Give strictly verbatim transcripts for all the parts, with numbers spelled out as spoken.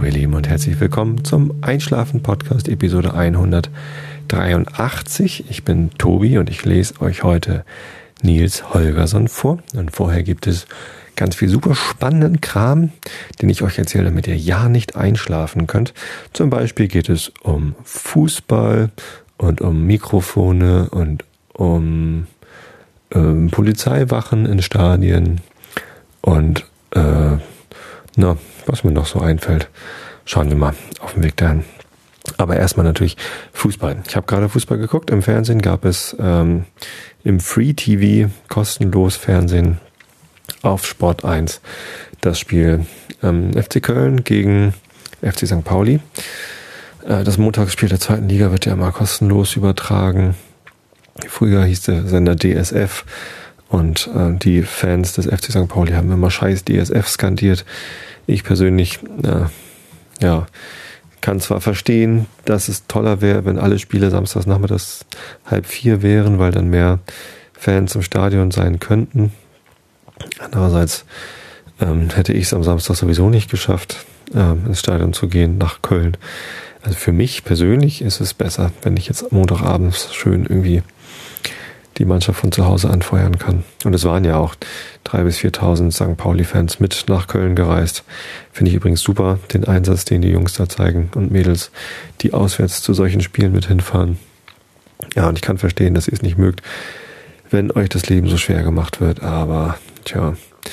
ihr Lieben, und herzlich willkommen zum Einschlafen-Podcast, Episode hundertdreiundachtzig. Ich bin Tobi und ich lese euch heute Niels Holgersson vor. Und vorher gibt es ganz viel super spannenden Kram, den ich euch erzähle, damit ihr ja nicht einschlafen könnt. Zum Beispiel geht es um Fußball und um Mikrofone und um ähm, Polizeiwachen in Stadien und äh, na, was mir noch so einfällt. Schauen wir mal auf dem Weg dahin. Aber erstmal natürlich Fußball. Ich habe gerade Fußball geguckt. Im Fernsehen gab es ähm, im Free-T V kostenlos Fernsehen auf Sport eins das Spiel ähm, F C Köln gegen F C Sankt Pauli. Äh, das Montagsspiel der zweiten Liga wird ja immer kostenlos übertragen. Früher hieß der Sender D S F. Und äh, die Fans des F C Sankt Pauli haben immer scheiß D S F skandiert. Ich persönlich äh, ja, kann zwar verstehen, dass es toller wäre, wenn alle Spiele samstags nachmittags halb vier wären, weil dann mehr Fans im Stadion sein könnten. Andererseits ähm, hätte ich es am Samstag sowieso nicht geschafft, ähm, ins Stadion zu gehen, nach Köln. Also für mich persönlich ist es besser, wenn ich jetzt Montagabends schön irgendwie die Mannschaft von zu Hause anfeuern kann. Und es waren ja auch dreitausend bis viertausend Sankt Pauli-Fans mit nach Köln gereist. Finde ich übrigens super, den Einsatz, den die Jungs da zeigen und Mädels, die auswärts zu solchen Spielen mit hinfahren. Ja, und ich kann verstehen, dass ihr es nicht mögt, wenn euch das Leben so schwer gemacht wird. Aber, tja,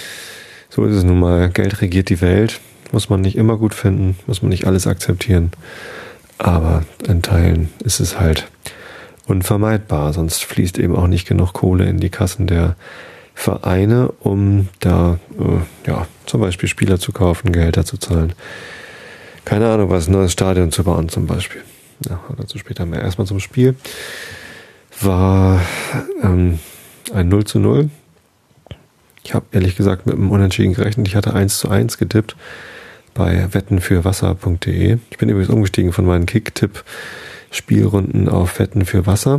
so ist es nun mal. Geld regiert die Welt. Muss man nicht immer gut finden, muss man nicht alles akzeptieren. Aber in Teilen ist es halt unvermeidbar, sonst fließt eben auch nicht genug Kohle in die Kassen der Vereine, um da äh, ja zum Beispiel Spieler zu kaufen, Gehälter zu zahlen. Keine Ahnung, was, ein neues Stadion zu bauen zum Beispiel. Ja, dazu später mehr. Erstmal zum Spiel. War ähm, ein null zu null. Ich habe ehrlich gesagt mit einem Unentschieden gerechnet. Ich hatte eins zu eins getippt bei wetten für wasser punkt de. Ich bin übrigens umgestiegen von meinen Kick-Tipp Spielrunden auf Wetten für Wasser.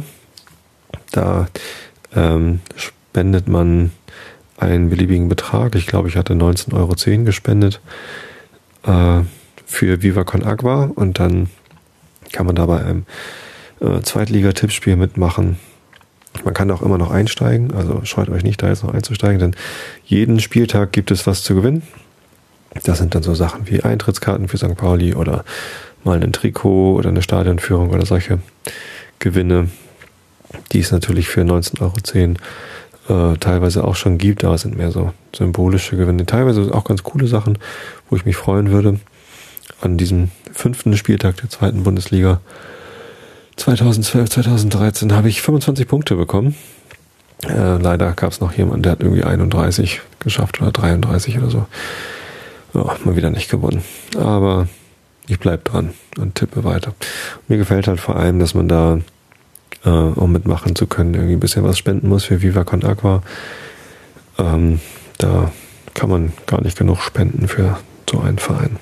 Da ähm, spendet man einen beliebigen Betrag. Ich glaube, ich hatte neunzehn Euro zehn gespendet äh, für Viva Con Agua, und dann kann man da bei einem äh, Zweitliga-Tippspiel mitmachen. Man kann auch immer noch einsteigen, also scheut euch nicht, da jetzt noch einzusteigen, denn jeden Spieltag gibt es was zu gewinnen. Das sind dann so Sachen wie Eintrittskarten für Sankt Pauli oder mal ein Trikot oder eine Stadionführung oder solche Gewinne, die es natürlich für neunzehn Euro zehn äh, teilweise auch schon gibt, aber es sind mehr so symbolische Gewinne. Teilweise auch ganz coole Sachen, wo ich mich freuen würde. An diesem fünften Spieltag der zweiten Bundesliga zweitausendzwölf, zweitausenddreizehn habe ich fünfundzwanzig Punkte bekommen. Äh, leider gab es noch jemanden, der hat irgendwie einunddreißig geschafft oder dreiunddreißig oder so. Ja, mal wieder nicht gewonnen. Aber ich bleib dran und tippe weiter. Mir gefällt halt vor allem, dass man da, äh, um mitmachen zu können, irgendwie ein bisschen was spenden muss für Viva Con Agua. Ähm, da kann man gar nicht genug spenden für so einen Verein.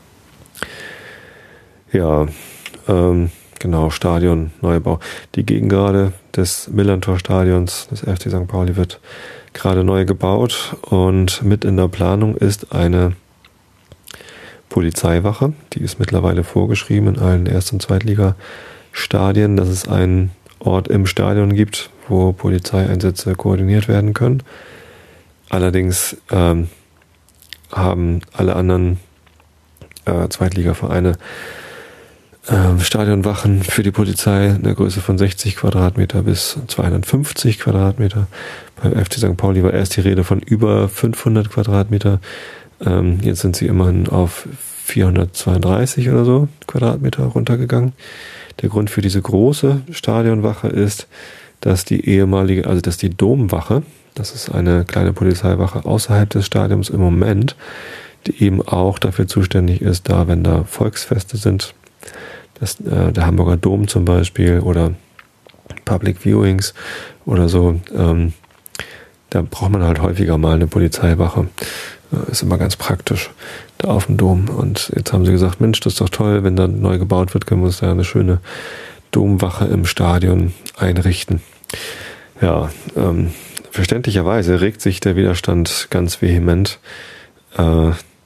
Ja, ähm, genau, Stadion, Neubau. Die Gegengrade des Millerntor-Stadions des F C Sankt Pauli wird gerade neu gebaut, und mit in der Planung ist eine Polizeiwache, die ist mittlerweile vorgeschrieben in allen Erst- und Zweitliga-Stadien, dass es einen Ort im Stadion gibt, wo Polizeieinsätze koordiniert werden können. Allerdings ähm, haben alle anderen äh, Zweitligavereine äh, Stadionwachen für die Polizei eine Größe von sechzig Quadratmeter bis zweihundertfünfzig Quadratmeter. Beim F C Sankt Pauli war erst die Rede von über fünfhundert Quadratmeter. Ähm, jetzt sind sie immerhin auf vierhundertzweiunddreißig oder so Quadratmeter runtergegangen. Der Grund für diese große Stadionwache ist, dass die ehemalige, also dass die Domwache, das ist eine kleine Polizeiwache außerhalb des Stadions im Moment, die eben auch dafür zuständig ist, da wenn da Volksfeste sind, das, äh, der Hamburger Dom zum Beispiel oder Public Viewings oder so, ähm, da braucht man halt häufiger mal eine Polizeiwache. Ist immer ganz praktisch, da auf dem Dom. Und jetzt haben sie gesagt, Mensch, das ist doch toll, wenn da neu gebaut wird, können wir uns da eine schöne Domwache im Stadion einrichten. Ja, ähm, verständlicherweise regt sich der Widerstand ganz vehement. Äh,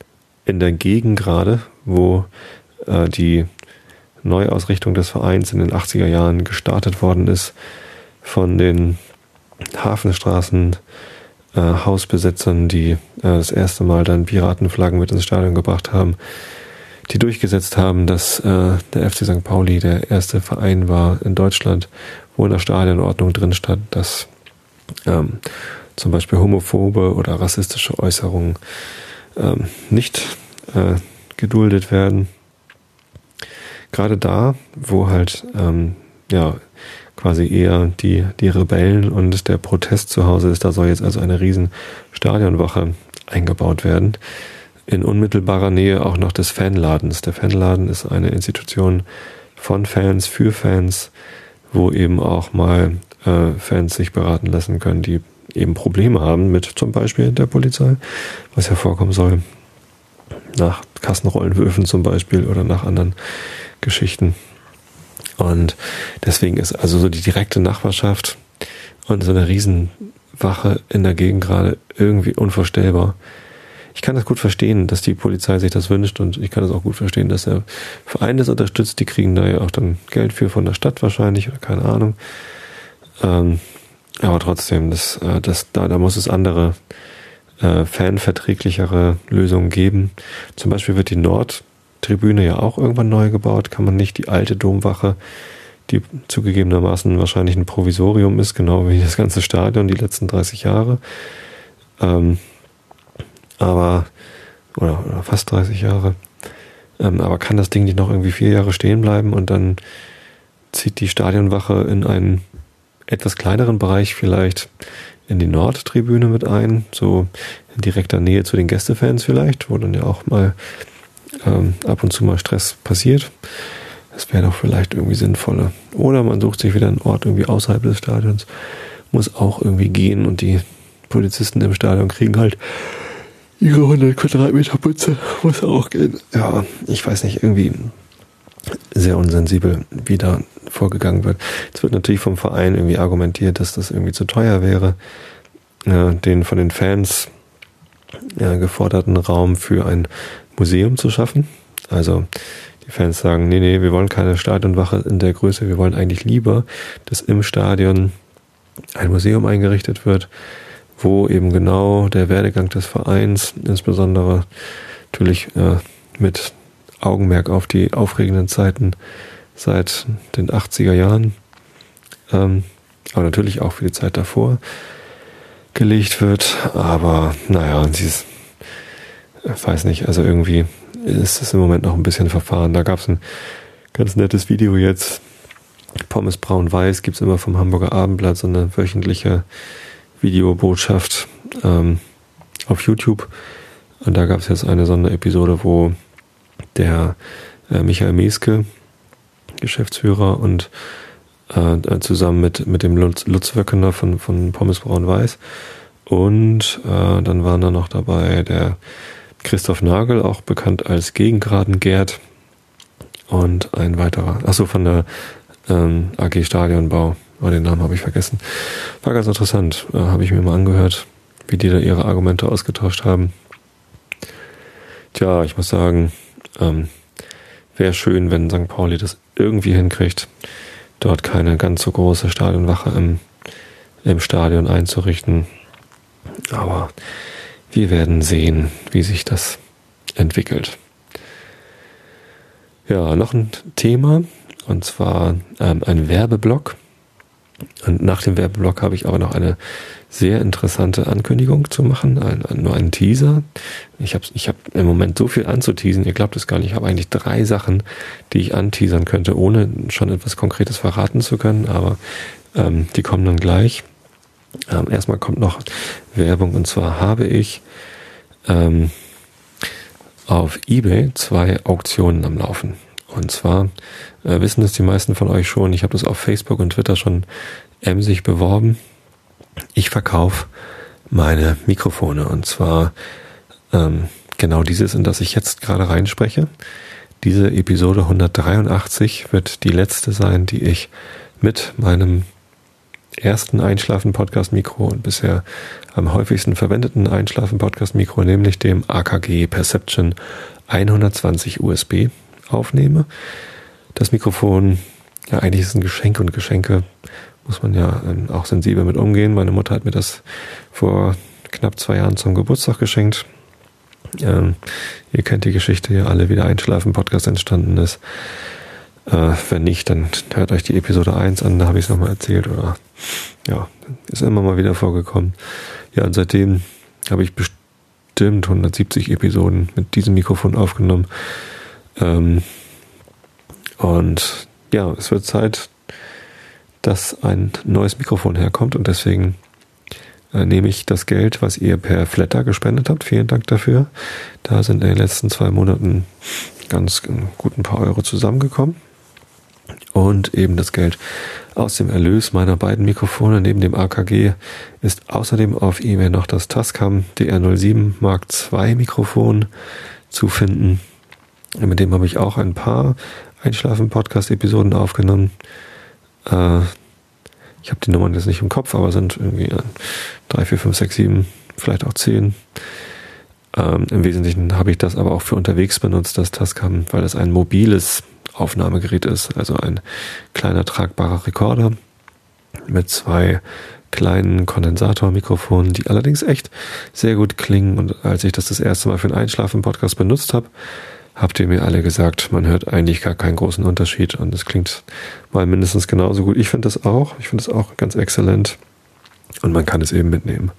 in der Gegend gerade, wo äh, die Neuausrichtung des Vereins in den achtziger Jahren gestartet worden ist, von den Hafenstraßen äh, Hausbesitzern, die äh, das erste Mal dann Piratenflaggen mit ins Stadion gebracht haben, die durchgesetzt haben, dass äh, der F C Sankt Pauli der erste Verein war in Deutschland, wo in der Stadionordnung drin stand, dass ähm, zum Beispiel homophobe oder rassistische Äußerungen ähm, nicht äh, geduldet werden. Gerade da, wo halt ähm, ja quasi eher die, die Rebellen und der Protest zu Hause ist, da soll jetzt also eine riesen Stadionwache eingebaut werden. In unmittelbarer Nähe auch noch des Fanladens. Der Fanladen ist eine Institution von Fans für Fans, wo eben auch mal äh, Fans sich beraten lassen können, die eben Probleme haben mit zum Beispiel der Polizei, was ja vorkommen soll, nach Kassenrollenwürfen zum Beispiel oder nach anderen Geschichten. Und deswegen ist also so die direkte Nachbarschaft und so eine Riesenwache in der Gegend gerade irgendwie unvorstellbar. Ich kann das gut verstehen, dass die Polizei sich das wünscht, und ich kann das auch gut verstehen, dass der Verein das unterstützt. Die kriegen da ja auch dann Geld für von der Stadt wahrscheinlich oder keine Ahnung. Ähm, aber trotzdem, das, äh, das, da, da muss es andere, äh, fanverträglichere Lösungen geben. Zum Beispiel wird die Nordtribüne ja auch irgendwann neu gebaut. Kann man nicht die alte Domwache, die zugegebenermaßen wahrscheinlich ein Provisorium ist, genau wie das ganze Stadion die letzten dreißig Jahre, ähm, aber oder, oder fast dreißig Jahre, ähm, aber kann das Ding nicht noch irgendwie vier Jahre stehen bleiben und dann zieht die Stadionwache in einen etwas kleineren Bereich vielleicht in die Nordtribüne mit ein, so in direkter Nähe zu den Gästefans vielleicht, wo dann ja auch mal ähm, ab und zu mal Stress passiert. Das wäre doch vielleicht irgendwie sinnvoller. Oder man sucht sich wieder einen Ort irgendwie außerhalb des Stadions, muss auch irgendwie gehen, und die Polizisten im Stadion kriegen halt ihre hundert Quadratmeter Putze, muss auch gehen. Ja, ich weiß nicht, irgendwie sehr unsensibel, wie da vorgegangen wird. Es wird natürlich vom Verein irgendwie argumentiert, dass das irgendwie zu teuer wäre, äh, den von den Fans äh, geforderten Raum für ein Museum zu schaffen. Also die Fans sagen, nee, nee, wir wollen keine Stadionwache in der Größe, wir wollen eigentlich lieber, dass im Stadion ein Museum eingerichtet wird, wo eben genau der Werdegang des Vereins, insbesondere natürlich äh, mit Augenmerk auf die aufregenden Zeiten seit den achtziger Jahren, ähm, aber natürlich auch für die Zeit davor gelegt wird. Aber naja, dieses, ich weiß nicht, also irgendwie ist es im Moment noch ein bisschen verfahren. Da gab es ein ganz nettes Video jetzt, Pommes Braun-Weiß, gibt es immer vom Hamburger Abendblatt, so eine wöchentliche Videobotschaft ähm, auf YouTube. Und da gab es jetzt eine Sonderepisode, wo der äh, Michael Meske, Geschäftsführer, und äh, zusammen mit, mit dem Lutz, Lutz Wöckener von, von Pommes Braun-Weiß, und äh, dann waren da noch dabei der Christoph Nagel, auch bekannt als Gegengraden Gerd, und ein weiterer, achso, von der ähm, A G Stadionbau. Oh, den Namen habe ich vergessen. War ganz interessant. Äh, habe ich mir mal angehört, wie die da ihre Argumente ausgetauscht haben. Tja, ich muss sagen, ähm, wäre schön, wenn Sankt Pauli das irgendwie hinkriegt, dort keine ganz so große Stadionwache im, im Stadion einzurichten. Aber wir werden sehen, wie sich das entwickelt. Ja, noch ein Thema, und zwar ähm, ein Werbeblock. Und nach dem Werbeblock habe ich aber noch eine sehr interessante Ankündigung zu machen, ein, ein, nur einen Teaser. Ich habe ich hab im Moment so viel anzuteasen, ihr glaubt es gar nicht. Ich habe eigentlich drei Sachen, die ich anteasern könnte, ohne schon etwas Konkretes verraten zu können, aber ähm, die kommen dann gleich. Ähm, erstmal kommt noch Werbung, und zwar habe ich ähm, auf eBay zwei Auktionen am Laufen. Und zwar äh, wissen das die meisten von euch schon, ich habe das auf Facebook und Twitter schon emsig beworben. Ich verkaufe meine Mikrofone, und zwar ähm, genau dieses, in das ich jetzt gerade reinspreche. Diese Episode hundertdreiundachtzig wird die letzte sein, die ich mit meinem ersten Einschlafen-Podcast-Mikro und bisher am häufigsten verwendeten Einschlafen-Podcast-Mikro, nämlich dem A K G Perception hundertzwanzig U S B aufnehme. Das Mikrofon, ja, eigentlich ist es ein Geschenk, und Geschenke muss man ja ähm, auch sensibel mit umgehen. Meine Mutter hat mir das vor knapp zwei Jahren zum Geburtstag geschenkt. Ähm, ihr kennt die Geschichte ja alle, wie der Einschlafen-Podcast entstanden ist. Äh, wenn nicht, dann hört euch die Episode eins an, da habe ich es nochmal erzählt. Oder ja, ist immer mal wieder vorgekommen. Ja, und seitdem habe ich bestimmt hundertsiebzig Episoden mit diesem Mikrofon aufgenommen. Ähm, und ja, es wird Zeit, dass ein neues Mikrofon herkommt, und deswegen äh, nehme ich das Geld, was ihr per Flatter gespendet habt. Vielen Dank dafür. Da sind in den letzten zwei Monaten ganz gut ein paar Euro zusammengekommen. Und eben das Geld aus dem Erlös meiner beiden Mikrofone neben dem A K G ist außerdem auf eBay noch das Tascam D R null sieben Mark zwei Mikrofon zu finden. Mit dem habe ich auch ein paar Einschlafen-Podcast-Episoden aufgenommen. Äh, ich habe die Nummern jetzt nicht im Kopf, aber sind irgendwie drei, vier, fünf, sechs, sieben, vielleicht auch zehn. Ähm, Im Wesentlichen habe ich das aber auch für unterwegs benutzt, das Tascam, weil das ein mobiles Aufnahmegerät ist, also ein kleiner tragbarer Rekorder mit zwei kleinen Kondensatormikrofonen, die allerdings echt sehr gut klingen. Und als ich das das erste Mal für einen Einschlafen-Podcast benutzt habe, habt ihr mir alle gesagt, man hört eigentlich gar keinen großen Unterschied, und es klingt mal mindestens genauso gut. Ich finde das auch, ich finde es auch ganz exzellent, und man kann es eben mitnehmen.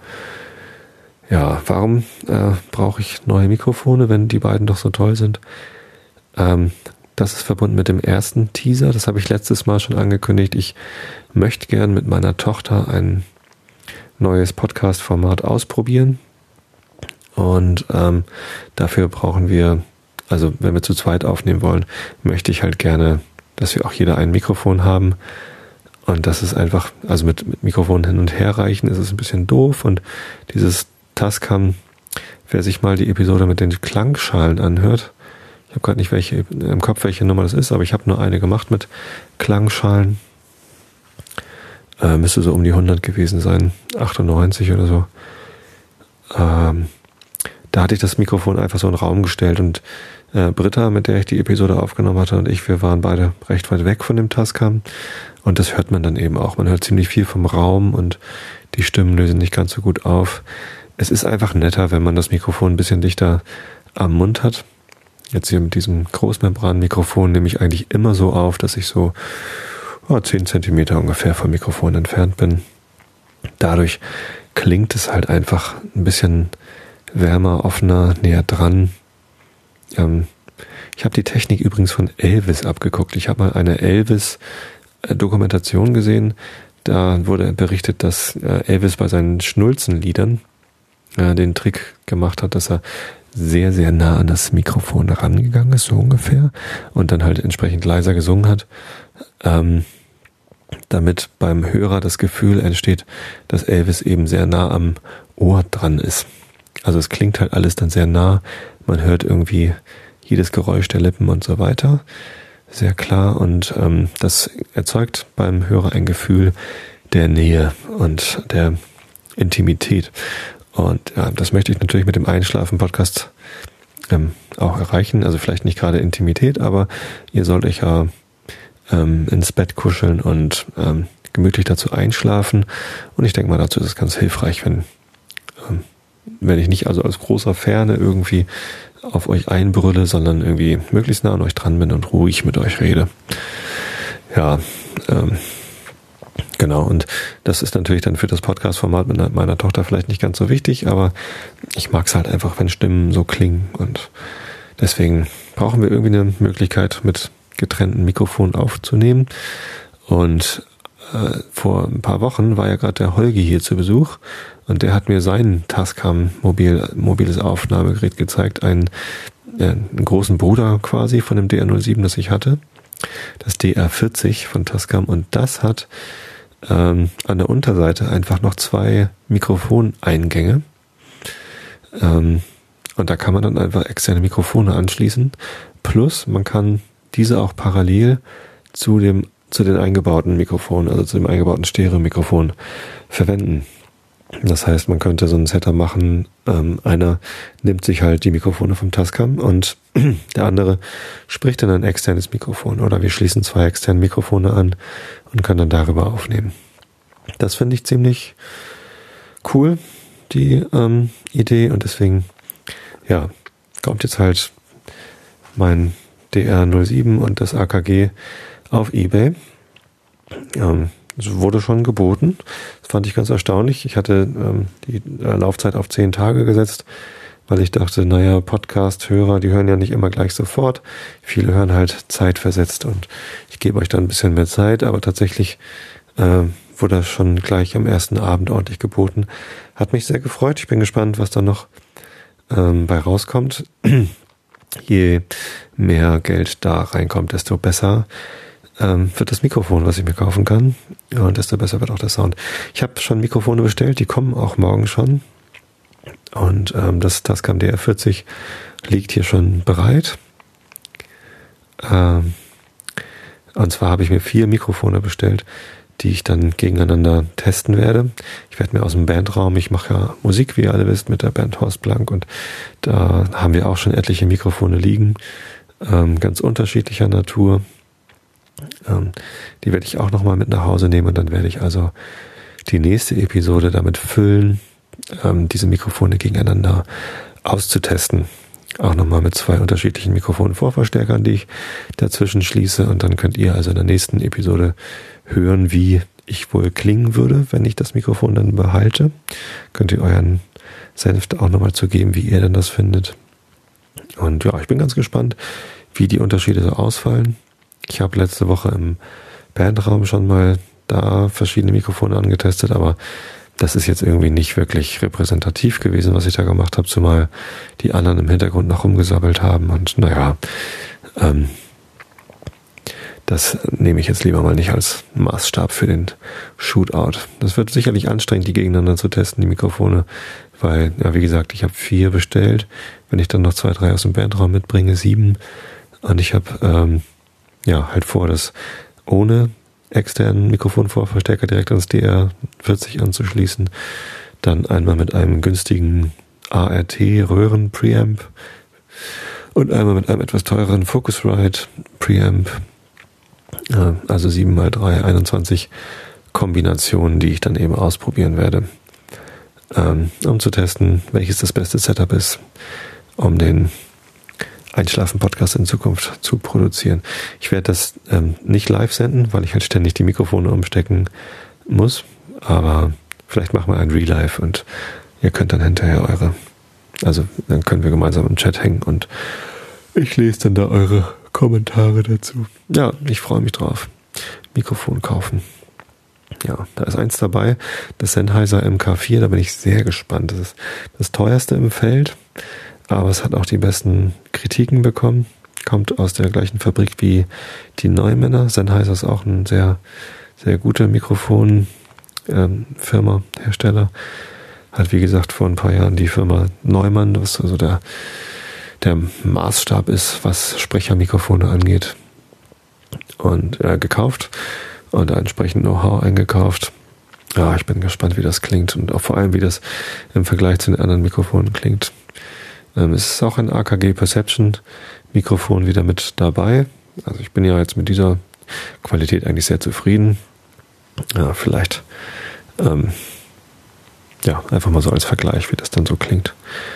Ja, warum äh, brauche ich neue Mikrofone, wenn die beiden doch so toll sind? Ähm, das ist verbunden mit dem ersten Teaser, das habe ich letztes Mal schon angekündigt. Ich möchte gern mit meiner Tochter ein neues Podcast-Format ausprobieren, und ähm, dafür brauchen wir, also wenn wir zu zweit aufnehmen wollen, möchte ich halt gerne, dass wir auch jeder ein Mikrofon haben. Und das ist einfach, also mit, mit Mikrofonen hin und her reichen, ist es ein bisschen doof. Und dieses Tascam, wer sich mal die Episode mit den Klangschalen anhört, ich habe gerade nicht welche im Kopf, welche Nummer das ist, aber ich habe nur eine gemacht mit Klangschalen. Äh, müsste so um die hundert gewesen sein, achtundneunzig oder so. Ähm, da hatte ich das Mikrofon einfach so in den Raum gestellt, und äh, Britta, mit der ich die Episode aufgenommen hatte, und ich, wir waren beide recht weit weg von dem Tascam, und das hört man dann eben auch. Man hört ziemlich viel vom Raum, und die Stimmen lösen nicht ganz so gut auf. Es ist einfach netter, wenn man das Mikrofon ein bisschen dichter am Mund hat. Jetzt hier mit diesem Großmembran-Mikrofon nehme ich eigentlich immer so auf, dass ich so oh, zehn Zentimeter ungefähr vom Mikrofon entfernt bin. Dadurch klingt es halt einfach ein bisschen wärmer, offener, näher dran. Ähm, ich habe die Technik übrigens von Elvis abgeguckt. Ich habe mal eine Elvis-Dokumentation gesehen. Da wurde berichtet, dass Elvis bei seinen Schnulzenliedern äh, den Trick gemacht hat, dass er sehr, sehr nah an das Mikrofon rangegangen ist, so ungefähr, und dann halt entsprechend leiser gesungen hat, ähm, damit beim Hörer das Gefühl entsteht, dass Elvis eben sehr nah am Ohr dran ist. Also es klingt halt alles dann sehr nah, man hört irgendwie jedes Geräusch der Lippen und so weiter, sehr klar, und ähm, das erzeugt beim Hörer ein Gefühl der Nähe und der Intimität. Und ja, das möchte ich natürlich mit dem Einschlafen-Podcast ähm, auch erreichen. Also vielleicht nicht gerade Intimität, aber ihr sollt euch ja ähm, ins Bett kuscheln und ähm, gemütlich dazu einschlafen. Und ich denke mal, dazu ist es ganz hilfreich, wenn, ähm, wenn ich nicht also aus großer Ferne irgendwie auf euch einbrülle, sondern irgendwie möglichst nah an euch dran bin und ruhig mit euch rede. Ja, ähm, genau, und das ist natürlich dann für das Podcast-Format mit meiner Tochter vielleicht nicht ganz so wichtig, aber ich mag es halt einfach, wenn Stimmen so klingen, und deswegen brauchen wir irgendwie eine Möglichkeit, mit getrennten Mikrofonen aufzunehmen. Und äh, vor ein paar Wochen war ja gerade der Holgi hier zu Besuch, und der hat mir sein Tascam mobil, mobiles Aufnahmegerät gezeigt, einen, äh, einen großen Bruder quasi von dem D R null sieben, das ich hatte, das D R vierzig von Tascam, und das hat ähm, an der Unterseite einfach noch zwei Mikrofoneingänge, ähm, und da kann man dann einfach externe Mikrofone anschließen, plus man kann diese auch parallel zu dem zu den eingebauten Mikrofonen, also zu dem eingebauten Stereo-Mikrofon verwenden. Das heißt, man könnte so ein Setup machen, ähm, einer nimmt sich halt die Mikrofone vom Tascam und der andere spricht in ein externes Mikrofon oder wir schließen zwei externe Mikrofone an und können dann darüber aufnehmen. Das finde ich ziemlich cool, die ähm, Idee, und deswegen, ja, kommt jetzt halt mein D R null sieben und das A K G auf eBay. Ähm, Es wurde schon geboten. Das fand ich ganz erstaunlich. Ich hatte ähm, die äh, Laufzeit auf zehn Tage gesetzt, weil ich dachte, naja, Podcast-Hörer, die hören ja nicht immer gleich sofort. Viele hören halt zeitversetzt und ich gebe euch dann ein bisschen mehr Zeit, aber tatsächlich äh, wurde das schon gleich am ersten Abend ordentlich geboten. Hat mich sehr gefreut. Ich bin gespannt, was da noch ähm, bei rauskommt. Je mehr Geld da reinkommt, desto besser Ähm, wird das Mikrofon, was ich mir kaufen kann, und desto besser wird auch der Sound. Ich habe schon Mikrofone bestellt, die kommen auch morgen schon, und ähm, das Tascam D R vierzig liegt hier schon bereit. Ähm, und zwar habe ich mir vier Mikrofone bestellt, die ich dann gegeneinander testen werde. Ich werde mir aus dem Bandraum, ich mache ja Musik, wie ihr alle wisst, mit der Band Horst Blank, und da haben wir auch schon etliche Mikrofone liegen, ähm, ganz unterschiedlicher Natur. Ähm, die werde ich auch nochmal mit nach Hause nehmen, und dann werde ich also die nächste Episode damit füllen, ähm, diese Mikrofone gegeneinander auszutesten. Auch nochmal mit zwei unterschiedlichen Mikrofonvorverstärkern, die ich dazwischen schließe, und dann könnt ihr also in der nächsten Episode hören, wie ich wohl klingen würde, wenn ich das Mikrofon dann behalte. Könnt ihr euren Senf auch nochmal zu geben, wie ihr denn das findet. Und ja, ich bin ganz gespannt, wie die Unterschiede so ausfallen. Ich habe letzte Woche im Bandraum schon mal da verschiedene Mikrofone angetestet, aber das ist jetzt irgendwie nicht wirklich repräsentativ gewesen, was ich da gemacht habe, zumal die anderen im Hintergrund noch rumgesabbelt haben, und naja, ähm, das nehme ich jetzt lieber mal nicht als Maßstab für den Shootout. Das wird sicherlich anstrengend, die gegeneinander zu testen, die Mikrofone, weil, ja, wie gesagt, ich habe vier bestellt, wenn ich dann noch zwei, drei aus dem Bandraum mitbringe, sieben, und ich habe ähm, ja, halt vor, das ohne externen Mikrofonvorverstärker direkt ans D R vierzig anzuschließen. Dann einmal mit einem günstigen A R T-Röhren-Preamp und einmal mit einem etwas teureren Focusrite Preamp. Also sieben mal drei, einundzwanzig Kombinationen, die ich dann eben ausprobieren werde, um zu testen, welches das beste Setup ist, um den Einschlafen-Podcast in Zukunft zu produzieren. Ich werde das ähm, nicht live senden, weil ich halt ständig die Mikrofone umstecken muss, aber vielleicht machen wir ein Re-Live und ihr könnt dann hinterher eure, also dann können wir gemeinsam im Chat hängen und ich lese dann da eure Kommentare dazu. Ja, ich freue mich drauf. Mikrofon kaufen. Ja, da ist eins dabei, das Sennheiser M K vier, da bin ich sehr gespannt. Das ist das teuerste im Feld, aber es hat auch die besten Kritiken bekommen. Kommt aus der gleichen Fabrik wie die Neumänner. Sennheiser ist auch ein sehr, sehr guter Mikrofonfirma, ähm, Firma, Hersteller. Hat, wie gesagt, vor ein paar Jahren die Firma Neumann, was also der, der Maßstab ist, was Sprechermikrofone angeht, und äh, gekauft und entsprechend Know-how eingekauft. Ja, ich bin gespannt, wie das klingt und auch vor allem, wie das im Vergleich zu den anderen Mikrofonen klingt. Ähm, es ist auch ein A K G Perception Mikrofon wieder mit dabei. Also ich bin ja jetzt mit dieser Qualität eigentlich sehr zufrieden. Ja, vielleicht ähm, ja, einfach mal so als Vergleich, wie das dann so klingt.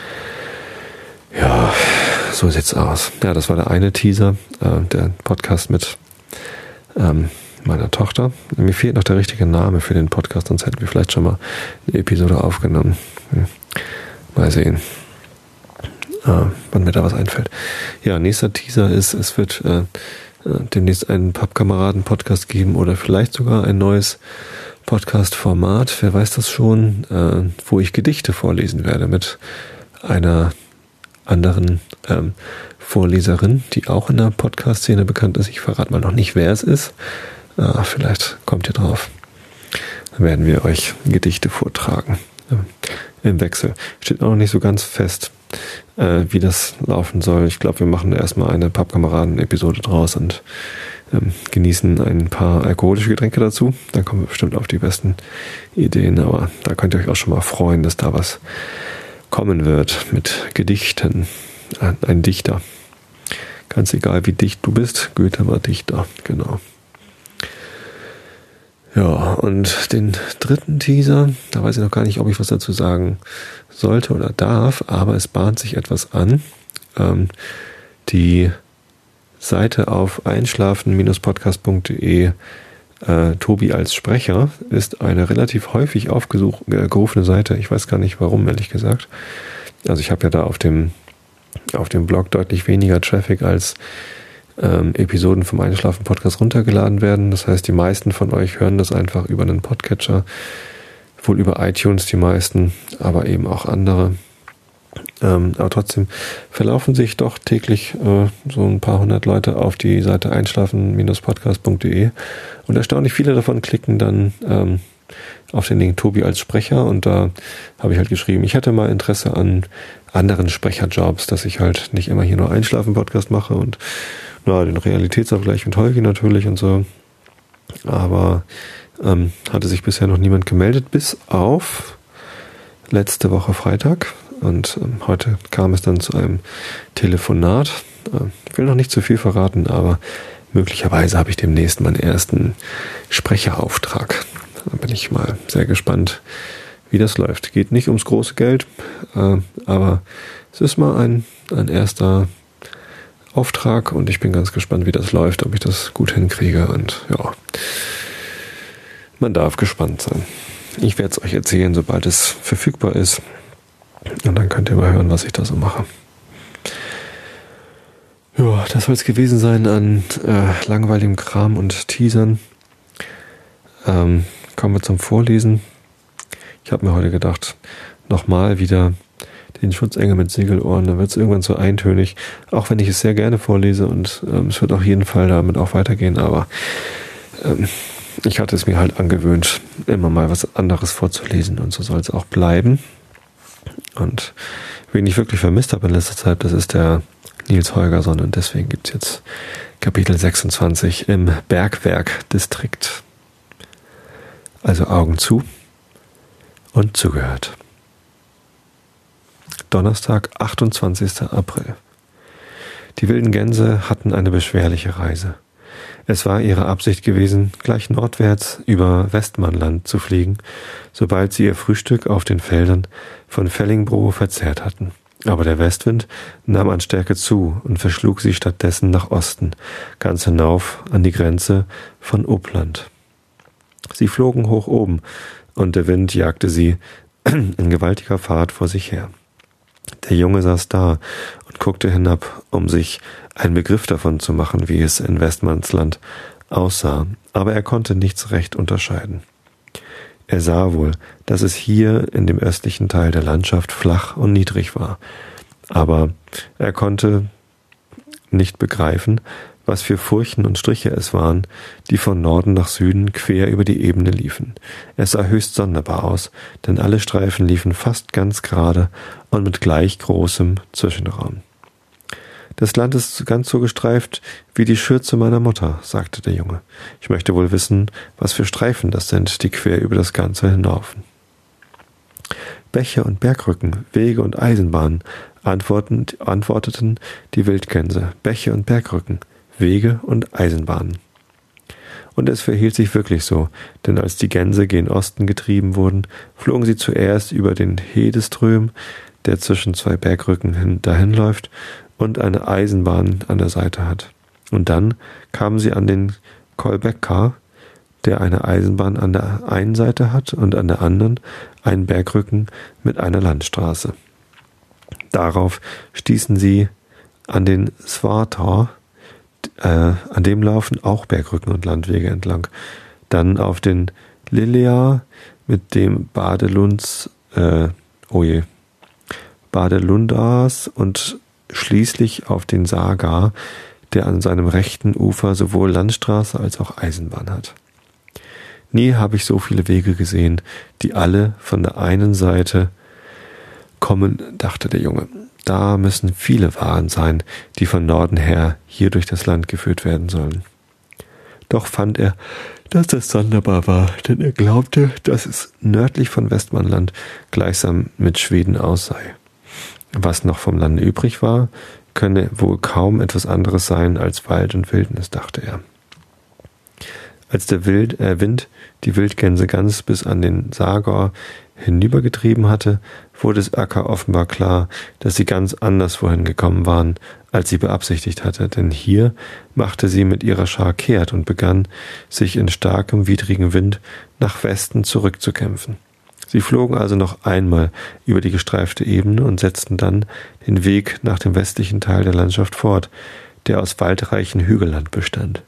Ja, so sieht's aus. Ja, das war der eine Teaser, äh, der Podcast mit ähm, meiner Tochter. Mir fehlt noch der richtige Name für den Podcast, sonst hätten wir vielleicht schon mal eine Episode aufgenommen. Hm. Mal sehen, äh, wann mir da was einfällt. Ja, nächster Teaser ist, es wird äh, demnächst einen Pappkameraden-Podcast geben oder vielleicht sogar ein neues Podcast-Format, wer weiß das schon, äh, wo ich Gedichte vorlesen werde mit einer anderen ähm, Vorleserin, die auch in der Podcast-Szene bekannt ist. Ich verrate mal noch nicht, wer es ist. Ah, vielleicht kommt ihr drauf. Dann werden wir euch Gedichte vortragen. Ähm, Im Wechsel. Steht auch noch nicht so ganz fest, äh, wie das laufen soll. Ich glaube, wir machen erstmal eine Pappkameraden-Episode draus und ähm, genießen ein paar alkoholische Getränke dazu. Dann kommen wir bestimmt auf die besten Ideen, aber da könnt ihr euch auch schon mal freuen, dass da was kommen wird mit Gedichten. Ein, ein Dichter. Ganz egal, wie dicht du bist, Goethe war Dichter, genau. Ja, und den dritten Teaser, da weiß ich noch gar nicht, ob ich was dazu sagen sollte oder darf, aber es bahnt sich etwas an. Ähm, die Seite auf einschlafen Bindestrich podcast punkt de, äh, Tobi als Sprecher, ist eine relativ häufig aufgerufene Seite. Ich weiß gar nicht warum, ehrlich gesagt. Also ich habe ja da auf dem, auf dem Blog deutlich weniger Traffic als Ähm, Episoden vom Einschlafen-Podcast runtergeladen werden. Das heißt, die meisten von euch hören das einfach über einen Podcatcher, wohl über iTunes die meisten, aber eben auch andere. Ähm, aber trotzdem verlaufen sich doch täglich äh, so ein paar hundert Leute auf die Seite einschlafen Bindestrich podcast punkt de und erstaunlich viele davon klicken dann ähm, auf den Link Tobi als Sprecher, und da habe ich halt geschrieben, ich hätte mal Interesse an anderen Sprecherjobs, dass ich halt nicht immer hier nur Einschlafen-Podcast mache und na, den Realitätsabgleich mit Holgi natürlich und so. Aber ähm, hatte sich bisher noch niemand gemeldet, bis auf letzte Woche Freitag. Und ähm, heute kam es dann zu einem Telefonat. Äh, ich will noch nicht zu viel verraten, aber möglicherweise habe ich demnächst meinen ersten Sprecherauftrag. Da bin ich mal sehr gespannt, wie das läuft. Geht nicht ums große Geld, äh, aber es ist mal ein, ein erster Auftrag und ich bin ganz gespannt, wie das läuft, ob ich das gut hinkriege, und ja, man darf gespannt sein. Ich werde es euch erzählen, sobald es verfügbar ist, und dann könnt ihr mal hören, was ich da so mache. Ja, das soll es gewesen sein an äh, langweiligem Kram und Teasern. Ähm, kommen wir zum Vorlesen. Ich habe mir heute gedacht, nochmal wieder den Schutzengel mit Segelohren, dann wird es irgendwann so eintönig, auch wenn ich es sehr gerne vorlese, und ähm, es wird auf jeden Fall damit auch weitergehen, aber ähm, ich hatte es mir halt angewöhnt, immer mal was anderes vorzulesen, und so soll es auch bleiben. Und wen ich wirklich vermisst habe in letzter Zeit, das ist der Niels Holgersson, und deswegen gibt es jetzt Kapitel sechsundzwanzig im Bergwerk-Distrikt. Also Augen zu und zugehört. Donnerstag, achtundzwanzigster April. Die wilden Gänse hatten eine beschwerliche Reise. Es war ihre Absicht gewesen, gleich nordwärts über Westmannland zu fliegen, sobald sie ihr Frühstück auf den Feldern von Fellingbro verzehrt hatten. Aber der Westwind nahm an Stärke zu und verschlug sie stattdessen nach Osten, ganz hinauf an die Grenze von Uppland. Sie flogen hoch oben, und der Wind jagte sie in gewaltiger Fahrt vor sich her. Der Junge saß da und guckte hinab, um sich einen Begriff davon zu machen, wie es in Westmannsland aussah, aber er konnte nichts recht unterscheiden. Er sah wohl, dass es hier in dem östlichen Teil der Landschaft flach und niedrig war, aber er konnte nicht begreifen, was für Furchen und Striche es waren, die von Norden nach Süden quer über die Ebene liefen. Es sah höchst sonderbar aus, denn alle Streifen liefen fast ganz gerade und mit gleich großem Zwischenraum. »Das Land ist ganz so gestreift wie die Schürze meiner Mutter«, sagte der Junge. »Ich möchte wohl wissen, was für Streifen das sind, die quer über das Ganze hinlaufen.« »Bäche und Bergrücken, Wege und Eisenbahnen«, antworten, antworteten die Wildgänse. »Bäche und Bergrücken, Wege und Eisenbahnen.« Und es verhielt sich wirklich so, denn als die Gänse gen Osten getrieben wurden, flogen sie zuerst über den Hedeström, der zwischen zwei Bergrücken hin, dahinläuft und eine Eisenbahn an der Seite hat. Und dann kamen sie an den Kolbäcker, der eine Eisenbahn an der einen Seite hat und an der anderen einen Bergrücken mit einer Landstraße. Darauf stießen sie an den Svartå, äh, an dem laufen auch Bergrücken und Landwege entlang. Dann auf den Lilja mit dem Badelunds, äh, oh je, Badelundas und schließlich auf den Saga, der an seinem rechten Ufer sowohl Landstraße als auch Eisenbahn hat. Nie habe ich so viele Wege gesehen, die alle von der einen Seite kommen, dachte der Junge. Da müssen viele Waren sein, die von Norden her hier durch das Land geführt werden sollen. Doch fand er, dass das sonderbar war, denn er glaubte, dass es nördlich von Westmanland gleichsam mit Schweden aus sei. Was noch vom Lande übrig war, könne wohl kaum etwas anderes sein als Wald und Wildnis, dachte er. Als der Wild, äh, Wind die Wildgänse ganz bis an den Sagor hinübergetrieben hatte, wurde es Akka offenbar klar, dass sie ganz anderswohin gekommen waren, als sie beabsichtigt hatte, denn hier machte sie mit ihrer Schar kehrt und begann, sich in starkem, widrigen Wind nach Westen zurückzukämpfen. Sie flogen also noch einmal über die gestreifte Ebene und setzten dann den Weg nach dem westlichen Teil der Landschaft fort, der aus waldreichen Hügelland bestand.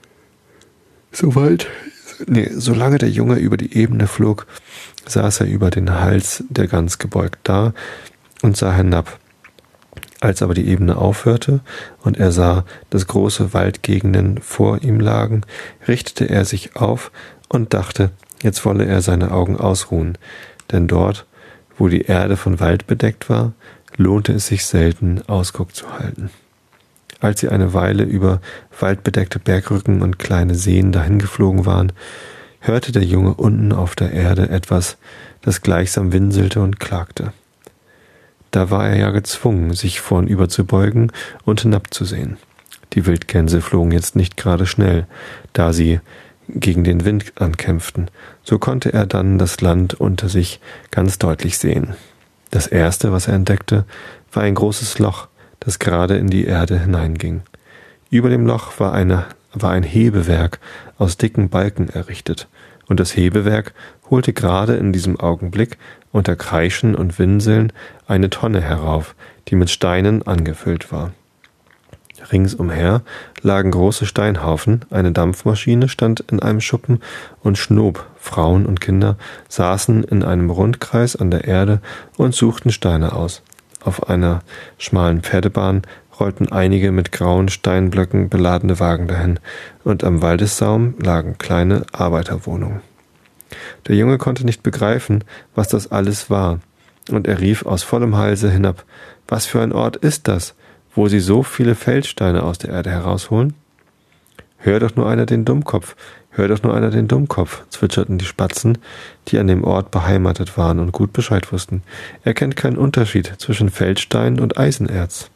Soweit, nee, solange der Junge über die Ebene flog, saß er über den Hals der Gans gebeugt da und sah hinab. Als aber die Ebene aufhörte und er sah, dass große Waldgegenden vor ihm lagen, richtete er sich auf und dachte, jetzt wolle er seine Augen ausruhen, denn dort, wo die Erde von Wald bedeckt war, lohnte es sich selten, Ausguck zu halten. Als sie eine Weile über waldbedeckte Bergrücken und kleine Seen dahingeflogen waren, hörte der Junge unten auf der Erde etwas, das gleichsam winselte und klagte. Da war er ja gezwungen, sich vornüber zu beugen und hinabzusehen. Die Wildgänse flogen jetzt nicht gerade schnell, da sie gegen den Wind ankämpften. So konnte er dann das Land unter sich ganz deutlich sehen. Das erste, was er entdeckte, war ein großes Loch, das gerade in die Erde hineinging. Über dem Loch war, eine, war ein Hebewerk aus dicken Balken errichtet, und das Hebewerk holte gerade in diesem Augenblick unter Kreischen und Winseln eine Tonne herauf, die mit Steinen angefüllt war. Ringsumher lagen große Steinhaufen, eine Dampfmaschine stand in einem Schuppen und Schnob, Frauen und Kinder, saßen in einem Rundkreis an der Erde und suchten Steine aus. Auf einer schmalen Pferdebahn rollten einige mit grauen Steinblöcken beladene Wagen dahin, und am Waldessaum lagen kleine Arbeiterwohnungen. Der Junge konnte nicht begreifen, was das alles war, und er rief aus vollem Halse hinab: »Was für ein Ort ist das, wo sie so viele Feldsteine aus der Erde herausholen?« »Hör doch nur einer den Dummkopf, hör doch nur einer den Dummkopf«, zwitscherten die Spatzen, die an dem Ort beheimatet waren und gut Bescheid wussten. »Er kennt keinen Unterschied zwischen Feldstein und Eisenerz.«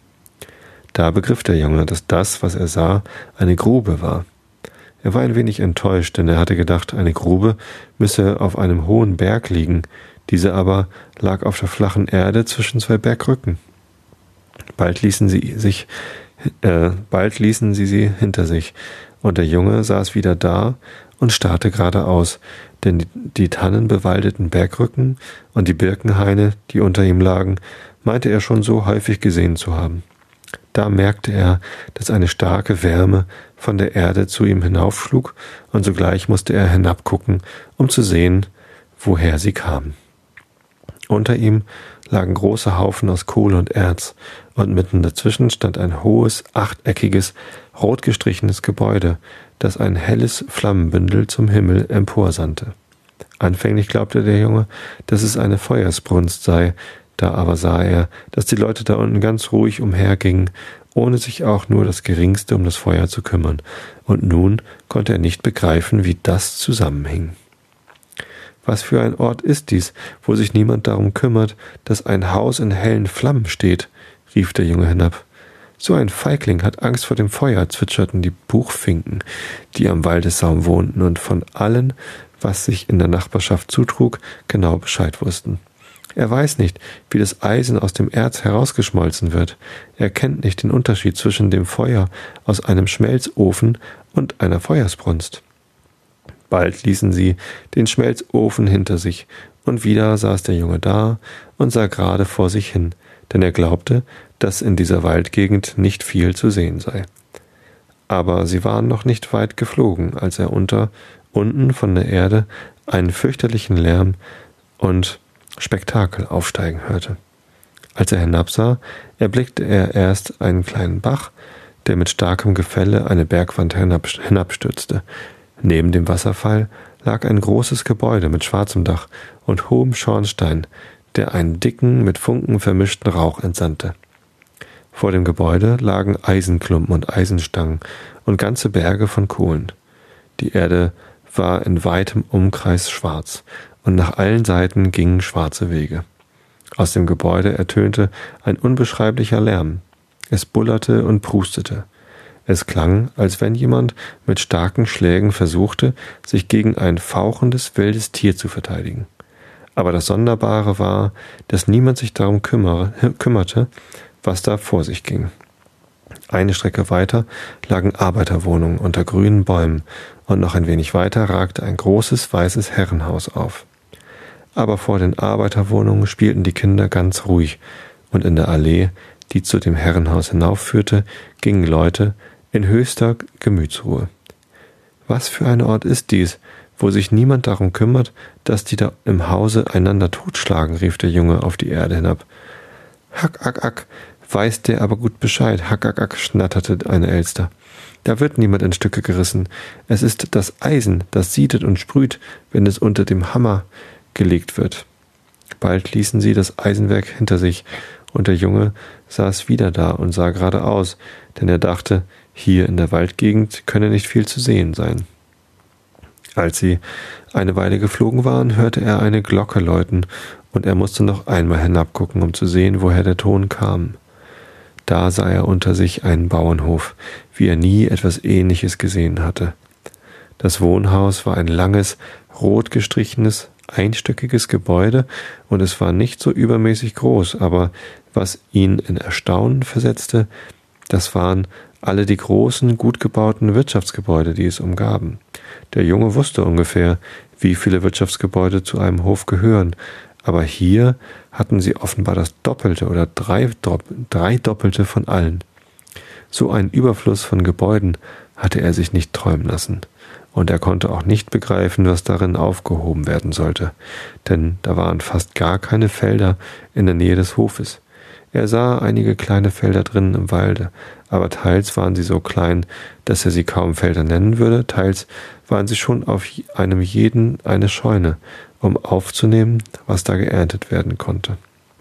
Da begriff der Junge, dass das, was er sah, eine Grube war. Er war ein wenig enttäuscht, denn er hatte gedacht, eine Grube müsse auf einem hohen Berg liegen, diese aber lag auf der flachen Erde zwischen zwei Bergrücken. Bald ließen sie sich, äh, bald ließen sie sie hinter sich, und der Junge saß wieder da und starrte geradeaus, denn die, die tannenbewaldeten Bergrücken und die Birkenhaine, die unter ihm lagen, meinte er schon so häufig gesehen zu haben. Da merkte er, dass eine starke Wärme von der Erde zu ihm hinaufschlug, und sogleich musste er hinabgucken, um zu sehen, woher sie kam. Unter ihm lagen große Haufen aus Kohle und Erz, und mitten dazwischen stand ein hohes, achteckiges, rot gestrichenes Gebäude, das ein helles Flammenbündel zum Himmel emporsandte. Anfänglich glaubte der Junge, dass es eine Feuersbrunst sei, da aber sah er, dass die Leute da unten ganz ruhig umhergingen, ohne sich auch nur das Geringste um das Feuer zu kümmern, und nun konnte er nicht begreifen, wie das zusammenhing. »Was für ein Ort ist dies, wo sich niemand darum kümmert, dass ein Haus in hellen Flammen steht?« rief der Junge hinab. »So ein Feigling hat Angst vor dem Feuer«, zwitscherten die Buchfinken, die am Waldessaum wohnten und von allem, was sich in der Nachbarschaft zutrug, genau Bescheid wussten. »Er weiß nicht, wie das Eisen aus dem Erz herausgeschmolzen wird. Er kennt nicht den Unterschied zwischen dem Feuer aus einem Schmelzofen und einer Feuersbrunst.« Bald ließen sie den Schmelzofen hinter sich, und wieder saß der Junge da und sah gerade vor sich hin, denn er glaubte, dass in dieser Waldgegend nicht viel zu sehen sei. Aber sie waren noch nicht weit geflogen, als er unter, unten von der Erde einen fürchterlichen Lärm und Spektakel aufsteigen hörte. Als er hinabsah, erblickte er erst einen kleinen Bach, der mit starkem Gefälle eine Bergwand hinabstürzte. Neben dem Wasserfall lag ein großes Gebäude mit schwarzem Dach und hohem Schornstein, der einen dicken, mit Funken vermischten Rauch entsandte. Vor dem Gebäude lagen Eisenklumpen und Eisenstangen und ganze Berge von Kohlen. Die Erde war in weitem Umkreis schwarz, und nach allen Seiten gingen schwarze Wege. Aus dem Gebäude ertönte ein unbeschreiblicher Lärm. Es bullerte und prustete. Es klang, als wenn jemand mit starken Schlägen versuchte, sich gegen ein fauchendes, wildes Tier zu verteidigen. Aber das Sonderbare war, dass niemand sich darum kümmere, kümmerte, was da vor sich ging. Eine Strecke weiter lagen Arbeiterwohnungen unter grünen Bäumen, und noch ein wenig weiter ragte ein großes weißes Herrenhaus auf. Aber vor den Arbeiterwohnungen spielten die Kinder ganz ruhig, und in der Allee, die zu dem Herrenhaus hinaufführte, gingen Leute in höchster Gemütsruhe. Was für ein Ort ist dies, wo sich niemand darum kümmert, dass die da im Hause einander totschlagen, rief der Junge auf die Erde hinab. Hack, ack, ack, weiß der aber gut Bescheid, hack, ack, ack, schnatterte eine Elster. Da wird niemand in Stücke gerissen. Es ist das Eisen, das siedet und sprüht, wenn es unter dem Hammer gelegt wird. Bald ließen sie das Eisenwerk hinter sich, und der Junge saß wieder da und sah geradeaus, denn er dachte, hier in der Waldgegend könne nicht viel zu sehen sein. Als sie eine Weile geflogen waren, hörte er eine Glocke läuten, und er musste noch einmal hinabgucken, um zu sehen, woher der Ton kam. Da sah er unter sich einen Bauernhof, wie er nie etwas Ähnliches gesehen hatte. Das Wohnhaus war ein langes, rot gestrichenes, einstöckiges Gebäude, und es war nicht so übermäßig groß, aber was ihn in Erstaunen versetzte, das waren alle die großen, gut gebauten Wirtschaftsgebäude, die es umgaben. Der Junge wusste ungefähr, wie viele Wirtschaftsgebäude zu einem Hof gehören, aber hier hatten sie offenbar das Doppelte oder drei, drei Doppelte von allen. So einen Überfluss von Gebäuden hatte er sich nicht träumen lassen, und er konnte auch nicht begreifen, was darin aufgehoben werden sollte, denn da waren fast gar keine Felder in der Nähe des Hofes. Er sah einige kleine Felder drinnen im Walde, aber teils waren sie so klein, dass er sie kaum Felder nennen würde, teils waren sie schon auf einem jeden eine Scheune, um aufzunehmen, was da geerntet werden konnte.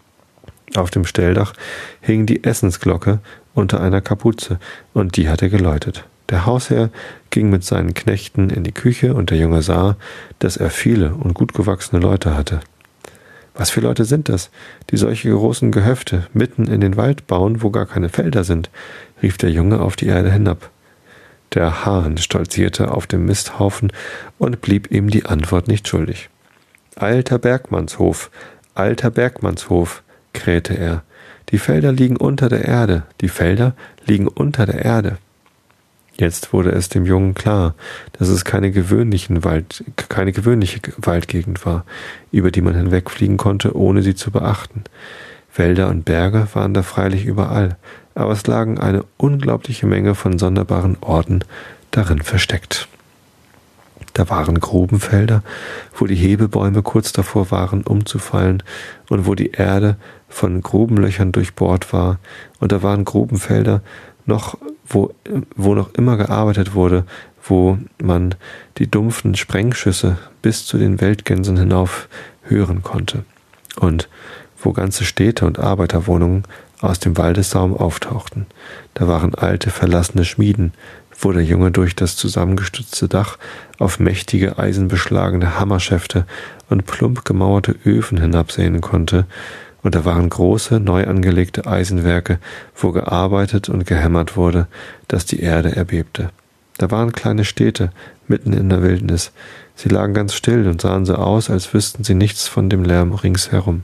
Auf dem Stelldach hing die Essensglocke unter einer Kapuze, und die hatte geläutet. Der Hausherr ging mit seinen Knechten in die Küche, und der Junge sah, dass er viele und gut gewachsene Leute hatte. Was für Leute sind das, die solche großen Gehöfte mitten in den Wald bauen, wo gar keine Felder sind? Rief der Junge auf die Erde hinab. Der Hahn stolzierte auf dem Misthaufen und blieb ihm die Antwort nicht schuldig. Alter Bergmannshof, alter Bergmannshof, krähte er. Die Felder liegen unter der Erde, die Felder liegen unter der Erde. Jetzt wurde es dem Jungen klar, dass es keine, gewöhnlichen Wald, keine gewöhnliche Waldgegend war, über die man hinwegfliegen konnte, ohne sie zu beachten. Wälder und Berge waren da freilich überall, aber es lagen eine unglaubliche Menge von sonderbaren Orten darin versteckt. Da waren Grubenfelder, wo die Hebebäume kurz davor waren, umzufallen, und wo die Erde von Grubenlöchern durchbohrt war, und da waren Grubenfelder, noch, wo, wo noch immer gearbeitet wurde, wo man die dumpfen Sprengschüsse bis zu den Weltgänsen hinauf hören konnte, und wo ganze Städte und Arbeiterwohnungen aus dem Waldessaum auftauchten. Da waren alte, verlassene Schmieden, wo der Junge durch das zusammengestützte Dach auf mächtige, eisenbeschlagene Hammerschäfte und plump gemauerte Öfen hinabsehen konnte, und da waren große, neu angelegte Eisenwerke, wo gearbeitet und gehämmert wurde, dass die Erde erbebte. Da waren kleine Städte, mitten in der Wildnis. Sie lagen ganz still und sahen so aus, als wüssten sie nichts von dem Lärm ringsherum.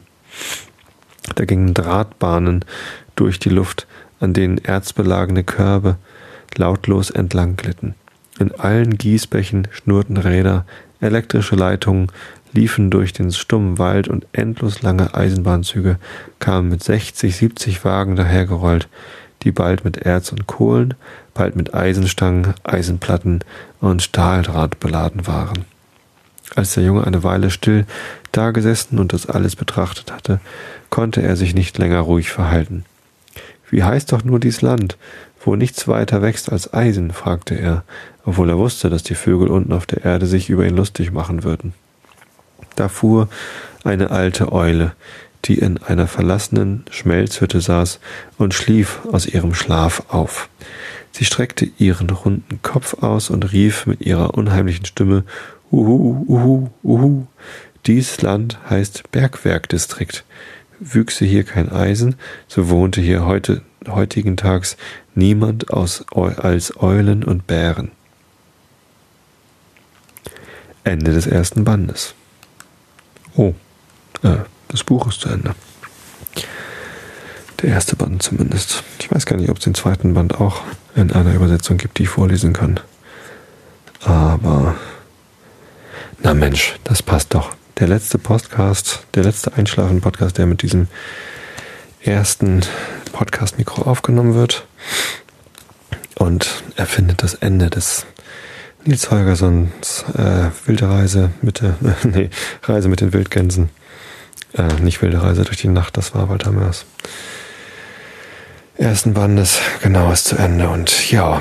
Da gingen Drahtbahnen durch die Luft, an denen erzbelagene Körbe lautlos entlang glitten. In allen Gießbächen schnurrten Räder, elektrische Leitungen liefen durch den stummen Wald, und endlos lange Eisenbahnzüge kamen mit sechzig, siebzig Wagen dahergerollt, die bald mit Erz und Kohlen, bald mit Eisenstangen, Eisenplatten und Stahldraht beladen waren. Als der Junge eine Weile still dagesessen und das alles betrachtet hatte, konnte er sich nicht länger ruhig verhalten. »Wie heißt doch nur dies Land, wo nichts weiter wächst als Eisen?« fragte er, obwohl er wusste, dass die Vögel unten auf der Erde sich über ihn lustig machen würden. Da fuhr eine alte Eule, die in einer verlassenen Schmelzhütte saß und schlief aus ihrem Schlaf auf. Sie streckte ihren runden Kopf aus und rief mit ihrer unheimlichen Stimme: Uhu, uhu, uhu. Dies Land heißt Bergwerkdistrikt. Wüchse hier kein Eisen, so wohnte hier heute, heutigen Tags niemand aus, als Eulen und Bären. Ende des ersten Bandes. Oh, äh, das Buch ist zu Ende. Der erste Band zumindest. Ich weiß gar nicht, ob es den zweiten Band auch in einer Übersetzung gibt, die ich vorlesen kann. Aber, na Mensch, das passt doch. Der letzte Podcast, der letzte Einschlafen-Podcast, der mit diesem ersten Podcast-Mikro aufgenommen wird. Und er findet das Ende des Nils Holgerssons äh, wilde Reise mit der, äh, nee, Reise mit den Wildgänsen. Äh, nicht wilde Reise durch die Nacht, das war Walter Mörs. Ersten Bandes, genau, ist zu Ende. Und ja,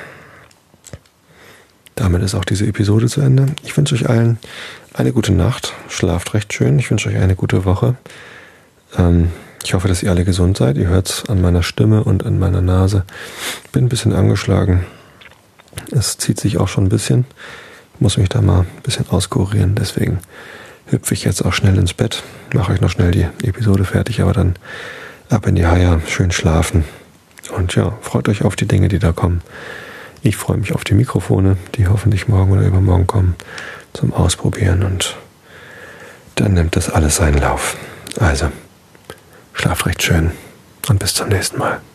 damit ist auch diese Episode zu Ende. Ich wünsche euch allen eine gute Nacht. Schlaft recht schön. Ich wünsche euch eine gute Woche. Ähm, ich hoffe, dass ihr alle gesund seid. Ihr hört es an meiner Stimme und an meiner Nase. Bin ein bisschen angeschlagen. Es zieht sich auch schon ein bisschen. Ich muss mich da mal ein bisschen auskurieren. Deswegen hüpfe ich jetzt auch schnell ins Bett. Mache euch noch schnell die Episode fertig, aber dann ab in die Haie, schön schlafen. Und ja, freut euch auf die Dinge, die da kommen. Ich freue mich auf die Mikrofone, die hoffentlich morgen oder übermorgen kommen, zum Ausprobieren. Und dann nimmt das alles seinen Lauf. Also, schlaft recht schön und bis zum nächsten Mal.